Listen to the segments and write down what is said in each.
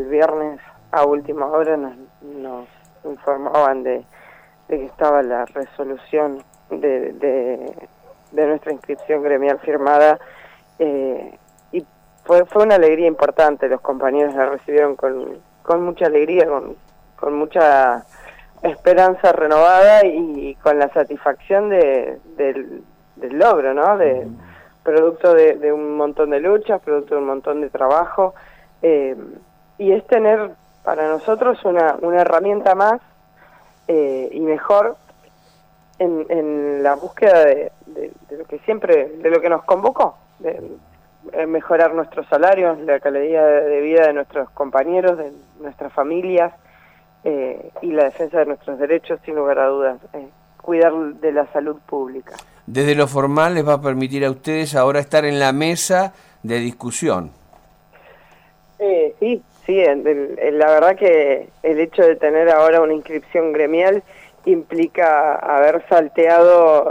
viernes a última hora nos informaban de que estaba la resolución de nuestra inscripción gremial firmada, y fue una alegría importante. Los compañeros la recibieron con mucha alegría, con mucha esperanza renovada y con la satisfacción del logro, ¿no? Producto de un montón de luchas, producto de un montón de trabajo, y es tener para nosotros una herramienta más y mejor en la búsqueda de lo que siempre, de lo que nos convocó, de mejorar nuestros salarios, la calidad de vida de nuestros compañeros, de nuestras familias, y la defensa de nuestros derechos, sin lugar a dudas, cuidar de la salud pública. Desde lo formal les va a permitir a ustedes ahora estar en la mesa de discusión. Sí, la verdad que el hecho de tener ahora una inscripción gremial implica haber salteado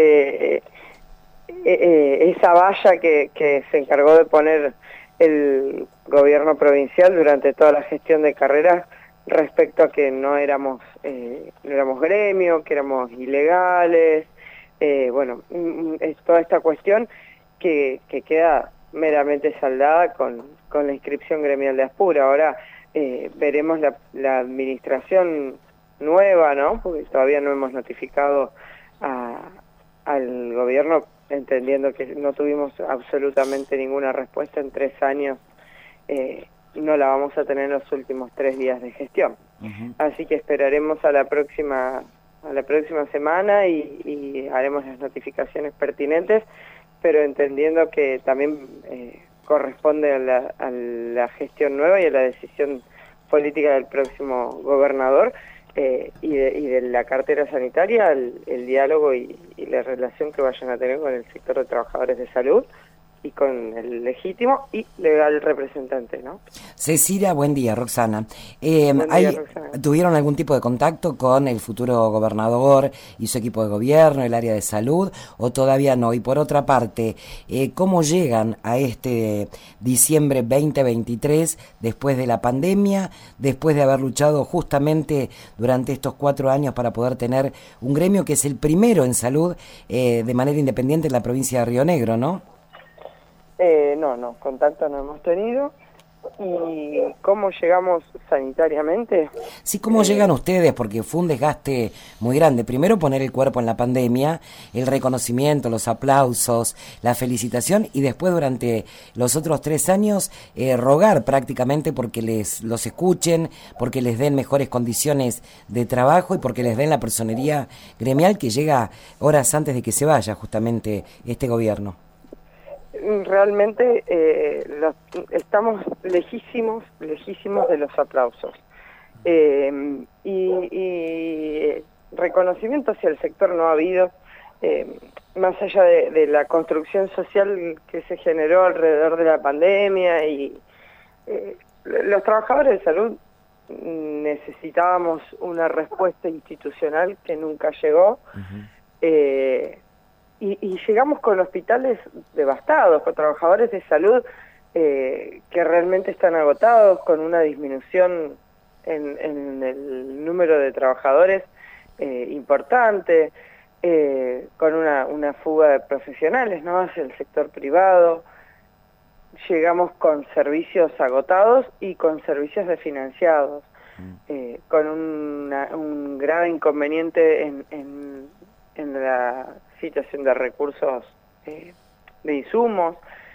esa valla que se encargó de poner el gobierno provincial durante toda la gestión de carreras respecto a que no éramos gremio, que éramos ilegales. Bueno, es toda esta cuestión que queda meramente saldada con la inscripción gremial de Aspura. Ahora veremos la administración nueva, ¿no? Porque todavía no hemos notificado al gobierno, entendiendo que no tuvimos absolutamente ninguna respuesta en 3 años. No la vamos a tener en los últimos 3 días de gestión. Así que esperaremos a la próxima semana y haremos las notificaciones pertinentes, pero entendiendo que también corresponde a la gestión nueva y a la decisión política del próximo gobernador, y de la cartera sanitaria, el diálogo y la relación que vayan a tener con el sector de trabajadores de salud y con el legítimo y legal representante, ¿no? Cecilia, buen día. Roxana. Buen día, Roxana. ¿Tuvieron algún tipo de contacto con el futuro gobernador y su equipo de gobierno, el área de salud, o todavía no? Y por otra parte, ¿cómo llegan a este diciembre 2023 después de la pandemia, después de haber luchado justamente durante estos 4 años para poder tener un gremio que es el primero en salud de manera independiente en la provincia de Río Negro, ¿no? No, contacto no hemos tenido. ¿Y cómo llegamos sanitariamente? Sí, ¿cómo llegan ustedes? Porque fue un desgaste muy grande. Primero poner el cuerpo en la pandemia, el reconocimiento, los aplausos, la felicitación, y después durante los otros 3 años rogar prácticamente porque los escuchen, porque les den mejores condiciones de trabajo y porque les den la personería gremial que llega horas antes de que se vaya justamente este gobierno. Realmente estamos lejísimos de los aplausos, y reconocimiento hacia el sector no ha habido, más allá de la construcción social que se generó alrededor de la pandemia, y los trabajadores de salud necesitábamos una respuesta institucional que nunca llegó. Y llegamos con hospitales devastados, con trabajadores de salud que realmente están agotados, con una disminución en el número de trabajadores importante, con una fuga de profesionales, ¿no?, hacia el sector privado. Llegamos con servicios agotados y con servicios desfinanciados, con un grave inconveniente en la situación de recursos, de insumos,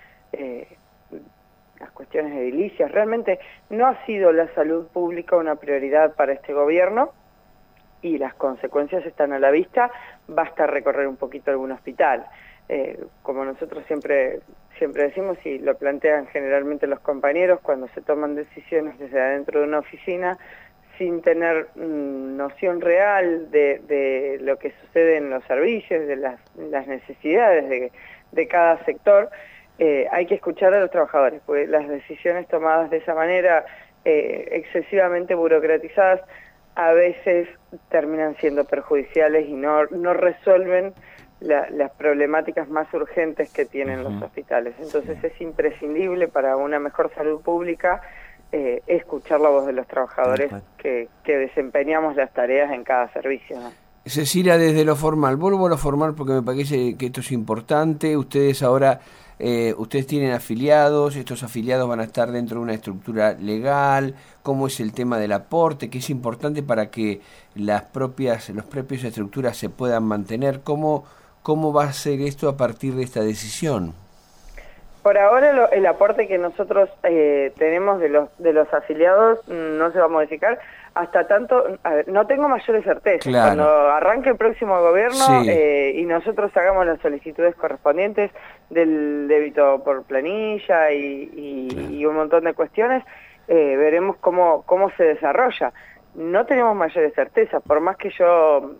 las cuestiones edilicias. Realmente no ha sido la salud pública una prioridad para este gobierno y las consecuencias están a la vista. Basta recorrer un poquito algún hospital. Como nosotros siempre decimos y lo plantean generalmente los compañeros, cuando se toman decisiones desde adentro de una oficina sin tener noción real de lo que sucede en los servicios, de las necesidades de cada sector, hay que escuchar a los trabajadores, porque las decisiones tomadas de esa manera, excesivamente burocratizadas, a veces terminan siendo perjudiciales y no resuelven las problemáticas más urgentes que tienen los hospitales. Entonces es imprescindible para una mejor salud pública escuchar la voz de los trabajadores que desempeñamos las tareas en cada servicio, ¿no? Cecilia, desde lo formal, vuelvo a lo formal porque me parece que esto es importante. Ustedes ahora, ustedes tienen afiliados, estos afiliados van a estar dentro de una estructura legal. ¿Cómo es el tema del aporte? Que es importante para que las propias estructuras se puedan mantener. ¿Cómo va a ser esto a partir de esta decisión? Por ahora el aporte que nosotros tenemos de los afiliados no se va a modificar hasta tanto, no tengo mayores certezas. Claro. Cuando arranque el próximo gobierno, sí, y nosotros hagamos las solicitudes correspondientes del débito por planilla y un montón de cuestiones, veremos cómo se desarrolla. No tenemos mayores certezas, por más que yo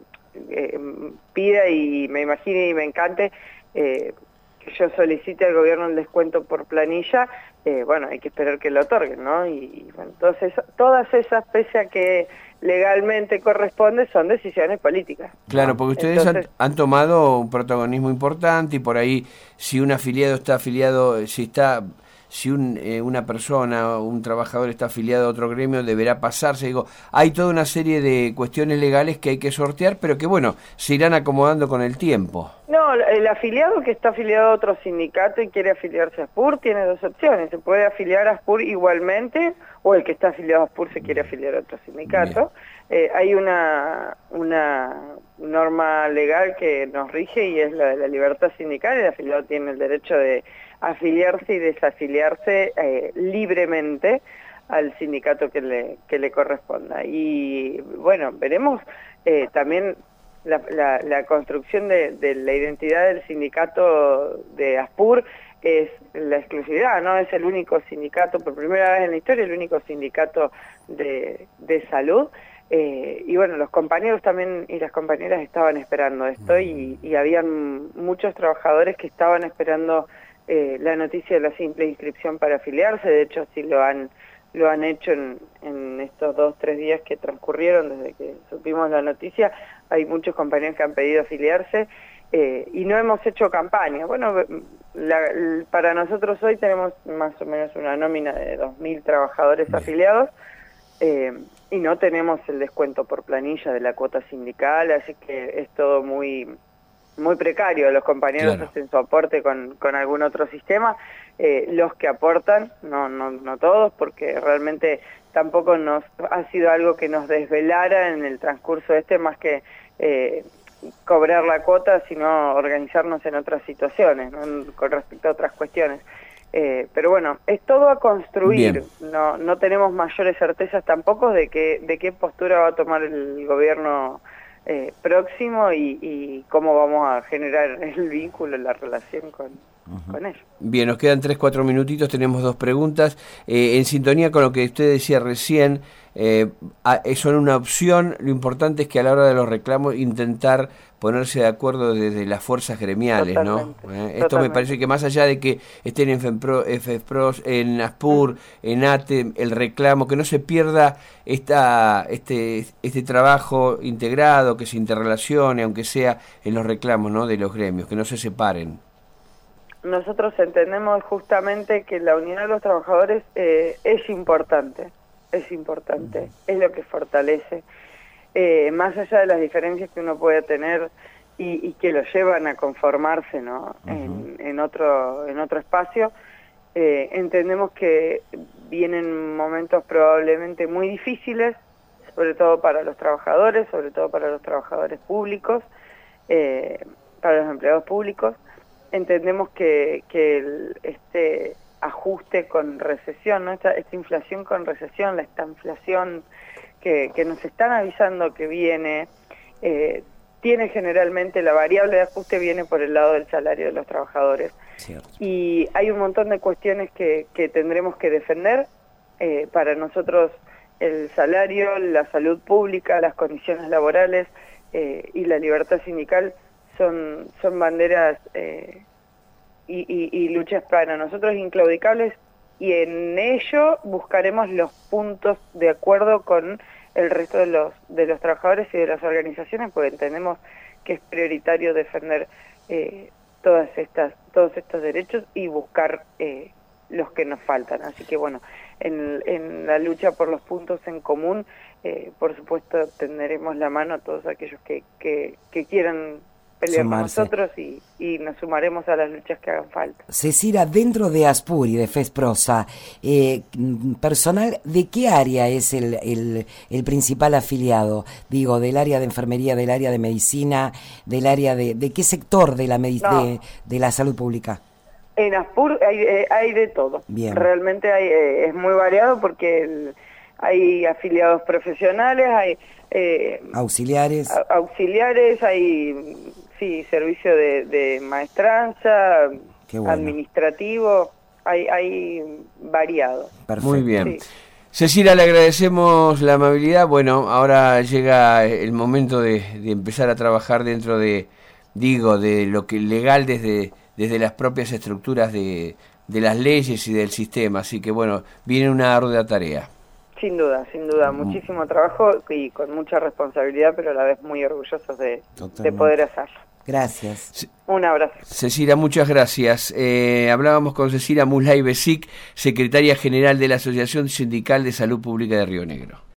pida y me imagine y me encante que yo solicite al gobierno el descuento por planilla, bueno, hay que esperar que lo otorguen, ¿no? Y bueno, todas esas, pese a que legalmente corresponde, son decisiones políticas. Claro, porque ustedes Entonces, han tomado un protagonismo importante y por ahí, si un afiliado está afiliado, si una persona o un trabajador está afiliado a otro gremio, deberá pasarse. Digo, hay toda una serie de cuestiones legales que hay que sortear, pero que bueno, se irán acomodando con el tiempo. no, el afiliado que está afiliado a otro sindicato y quiere afiliarse a ASPUR tiene dos opciones: se puede afiliar a ASPUR igualmente, o el que está afiliado a ASPUR se quiere afiliar a otro sindicato. Hay una norma legal que nos rige y es la de la libertad sindical. El afiliado tiene el derecho de afiliarse y desafiliarse libremente al sindicato que le corresponda. Y bueno, veremos también la construcción de la identidad del sindicato de ASPUR. Es la exclusividad, ¿no? Es el único sindicato, por primera vez en la historia, el único sindicato de salud. Y bueno, los compañeros también y las compañeras estaban esperando esto y habían muchos trabajadores que estaban esperando la noticia de la simple inscripción para afiliarse. De hecho, sí lo han hecho en estos 2-3 días que transcurrieron desde que supimos la noticia. Hay muchos compañeros que han pedido afiliarse y no hemos hecho campaña. Bueno, para nosotros hoy tenemos más o menos una nómina de 2.000 trabajadores afiliados y no tenemos el descuento por planilla de la cuota sindical, así que es todo muy precario. Los compañeros hacen su aporte con algún otro sistema, los que aportan, no todos, porque realmente tampoco nos ha sido algo que nos desvelara en el transcurso más que cobrar la cuota, sino organizarnos en otras situaciones, ¿no? Con respecto a otras cuestiones. Pero bueno, es todo a construir. No tenemos mayores certezas tampoco de qué postura va a tomar el gobierno próximo y cómo vamos a generar el vínculo, la relación con ellos. Bien, nos quedan 3-4 minutitos, tenemos 2 preguntas. En sintonía con lo que usted decía recién, son una opción. Lo importante es que a la hora de los reclamos intentar ponerse de acuerdo desde las fuerzas gremiales, totalmente, ¿no? Esto me parece que más allá de que estén en FEPROS, en ASPUR, en ATE, el reclamo, que no se pierda este trabajo integrado, que se interrelacione, aunque sea en los reclamos, ¿no?, de los gremios, que no se separen. Nosotros entendemos justamente que la unidad de los trabajadores es importante, es lo que fortalece, más allá de las diferencias que uno puede tener y que lo llevan a conformarse, ¿no?, en otro espacio. Entendemos que vienen momentos probablemente muy difíciles, sobre todo para los trabajadores, sobre todo para los trabajadores públicos, para los empleados públicos. Entendemos que este ajuste con recesión, ¿no?, esta inflación con recesión, esta inflación que nos están avisando que viene, tiene generalmente, la variable de ajuste viene por el lado del salario de los trabajadores. Cierto. Y hay un montón de cuestiones que tendremos que defender. Para nosotros el salario, la salud pública, las condiciones laborales y la libertad sindical son banderas y luchas para nosotros inclaudicables, y en ello buscaremos los puntos de acuerdo con el resto de los trabajadores y de las organizaciones, porque entendemos que es prioritario defender todos estos derechos y buscar los que nos faltan. Así que bueno, en la lucha por los puntos en común. Por supuesto tenderemos la mano a todos aquellos que quieran pelear con nosotros y nos sumaremos a las luchas que hagan falta. Cecilia, dentro de ASPUR y de FESPROSA, personal, ¿de qué área es el principal afiliado? Digo, del área de enfermería, del área de medicina, del área ¿de qué sector de la salud pública? En ASPUR hay de todo. Bien. Realmente es muy variado porque hay afiliados profesionales, hay auxiliares, hay servicio de maestranza, bueno, administrativo, hay variado. Perfecto. Muy bien. Sí. Cecilia, le agradecemos la amabilidad. Bueno, ahora llega el momento de empezar a trabajar dentro de lo que legal desde las propias estructuras de las leyes y del sistema. Así que bueno, viene una ardua tarea. Sin duda, muchísimo trabajo y con mucha responsabilidad, pero a la vez muy orgullosos de poder hacerlo. Gracias. Un abrazo. Cecilia, muchas gracias. Hablábamos con Cecilia Mulay Besic, secretaria general de la Asociación Sindical de Salud Pública de Río Negro.